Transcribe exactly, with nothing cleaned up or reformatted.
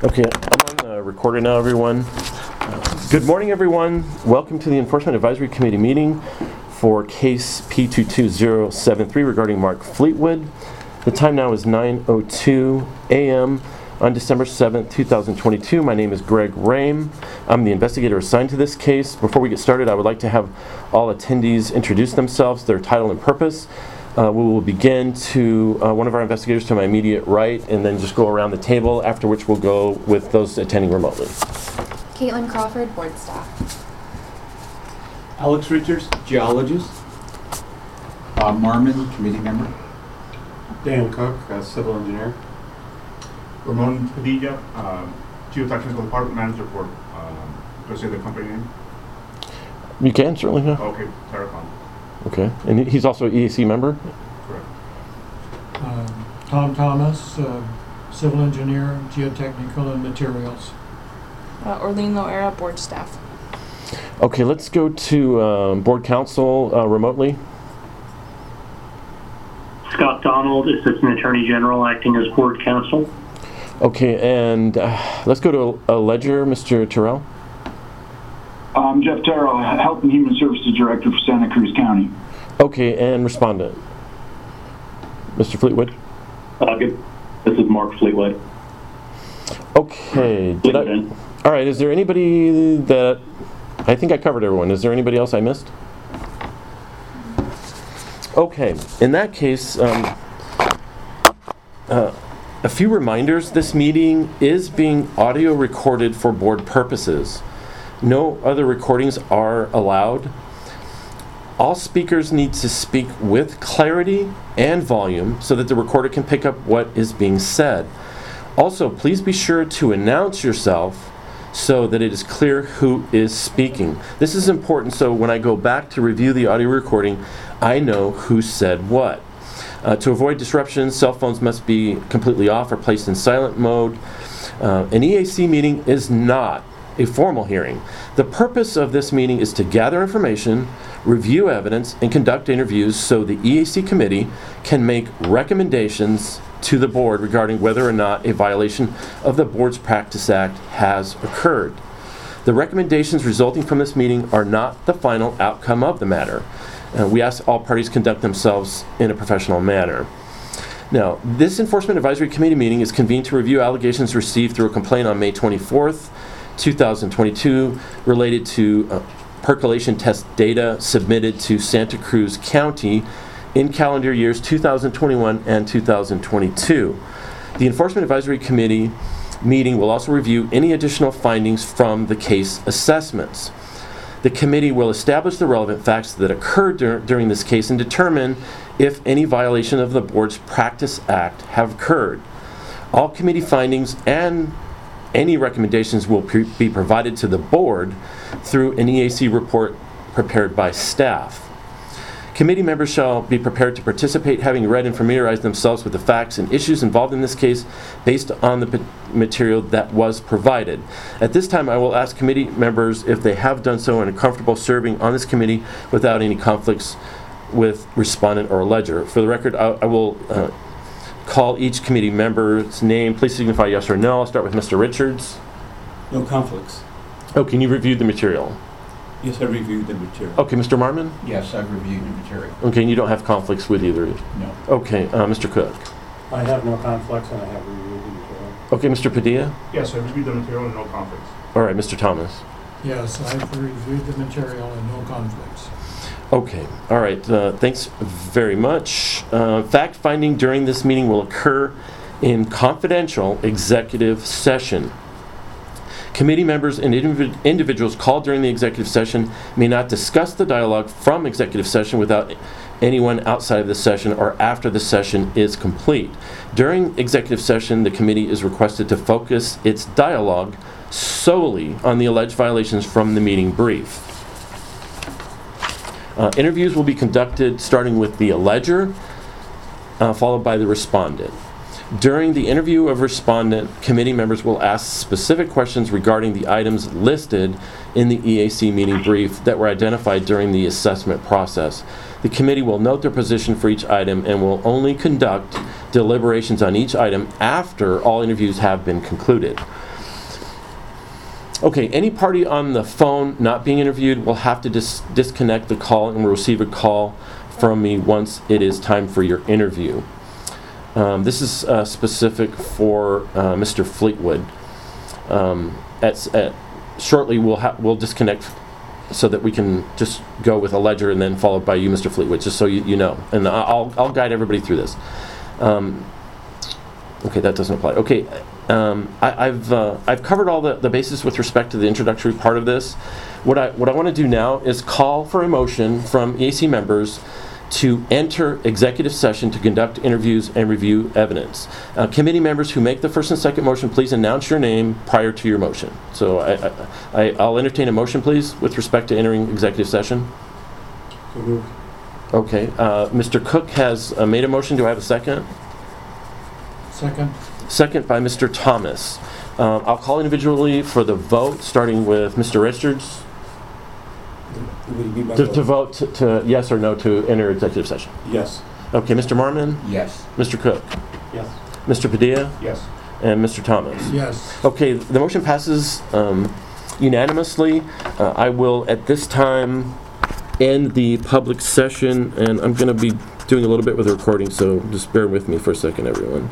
Okay, I'm on the recorder now, everyone. Good morning, everyone. Welcome to the Enforcement Advisory Committee meeting for case P two two zero seven three regarding Mark Fleetwood. The time now is nine oh two a.m. on December seventh, two thousand twenty-two. My name is Greg Rame. I'm the investigator assigned to this case. Before we get started, I would like to have all attendees introduce themselves, their title and purpose. Uh, we will begin to uh, one of our investigators to my immediate right, and then just go around the table, after which we'll go with those attending remotely. Caitlin Crawford, board staff. Alex Richards, geologist. Bob Marmon, committee member. Dan Cook, uh, civil engineer. Ramon Padilla, um, geotechnical department manager for, um, do I say the company name? You can, certainly. Yeah. Okay, Terracom. Okay, and he- he's also an E A C member? Correct. Um, Tom Thomas, uh, civil engineer, geotechnical and materials. Uh, Orlean Loera, board staff. Okay, let's go to um, board counsel uh, remotely. Scott Donald, Assistant Attorney General, acting as board counsel. Okay, and uh, let's go to a, a ledger, Mister Terrell. I'm Jeff Terrell, Health and Human Services Director for Santa Cruz County. Okay, and respondent, Mister Fleetwood. Uh, good. This is Mark Fleetwood. Okay, did I, all right, is there anybody that, I think I covered everyone. Is there anybody else I missed? Okay, in that case, um, uh, a few reminders. This meeting is being audio recorded for board purposes. No other recordings are allowed. All speakers need to speak with clarity and volume so that the recorder can pick up what is being said. Also, please be sure to announce yourself so that it is clear who is speaking. This is important so when I go back to review the audio recording, I know who said what. Uh, to avoid disruptions, cell phones must be completely off or placed in silent mode. Uh, an E A C meeting is not a formal hearing. The purpose of this meeting is to gather information, review evidence, and conduct interviews so the E A C committee can make recommendations to the board regarding whether or not a violation of the Board's Practice Act has occurred. The recommendations resulting from this meeting are not the final outcome of the matter. Uh, we ask all parties conduct themselves in a professional manner. Now, this Enforcement Advisory Committee meeting is convened to review allegations received through a complaint on May twenty-fourth, two thousand twenty-two related to uh, percolation test data submitted to Santa Cruz County in calendar years two thousand twenty-one and two thousand twenty-two. The Enforcement Advisory Committee meeting will also review any additional findings from the case assessments. The committee will establish the relevant facts that occurred dur- during this case and determine if any violation of the Board's Practice Act have occurred. All committee findings and any recommendations will pre- be provided to the board through an E A C report prepared by staff. Committee members shall be prepared to participate, having read and familiarized themselves with the facts and issues involved in this case based on the p- material that was provided. At this time, I will ask committee members if they have done so and are comfortable serving on this committee without any conflicts with respondent or ledger. For the record, I, I will uh, call each committee member's name. Please signify yes or no. I'll start with Mister Richards. No conflicts. Oh, can you review the material? Yes, I reviewed the material. Okay, Mister Marmon? Yes, I've reviewed the material. Okay, and you don't have conflicts with either? No. Okay, uh, Mister Cook. I have no conflicts and I have reviewed the material. Okay, Mister Padilla. Yes, I reviewed the material and no conflicts. All right, Mister Thomas. Yes, I've reviewed the material and no conflicts. Okay, all right, uh, thanks very much. Uh, fact finding during this meeting will occur in confidential executive session. Committee members and indiv- individuals called during the executive session may not discuss the dialogue from executive session without anyone outside of the session or after the session is complete. During executive session, the committee is requested to focus its dialogue solely on the alleged violations from the meeting brief. Uh, interviews will be conducted starting with the alleger, uh, followed by the respondent. During the interview of respondent, committee members will ask specific questions regarding the items listed in the E A C meeting brief that were identified during the assessment process. The committee will note their position for each item and will only conduct deliberations on each item after all interviews have been concluded. Okay, any party on the phone not being interviewed will have to dis- disconnect the call and will receive a call from me once it is time for your interview. Um, this is uh, specific for uh, Mister Fleetwood. Um, at, at, shortly, we'll ha- we'll disconnect so that we can just go with a ledger and then followed by you, Mister Fleetwood, just so you, you know. And I'll I'll guide everybody through this. Um, okay, that doesn't apply. Okay, um, I, I've uh, I've covered all the, the bases with respect to the introductory part of this. What I what I want to do now is call for a motion from E A C members to enter executive session to conduct interviews and review evidence. Uh, committee members who make the first and second motion, please announce your name prior to your motion. So I, I, I, I'll entertain a motion, please, with respect to entering executive session. So moved. Okay, uh, Mister Cook has uh, made a motion. Do I have a second? Second. Second by Mister Thomas. Um, I'll call individually for the vote, starting with Mister Richards. What do you mean by To, vote? to vote to, to yes or no to enter executive session. Yes. Okay, Mister Marmon, Yes. Mister Cook, Yes. Mister Padilla, Yes. and Mister Thomas. Yes. Okay, the motion passes um, unanimously. Uh, I will, at this time, end the public session, and I'm going to be doing a little bit with the recording, so just bear with me for a second, everyone.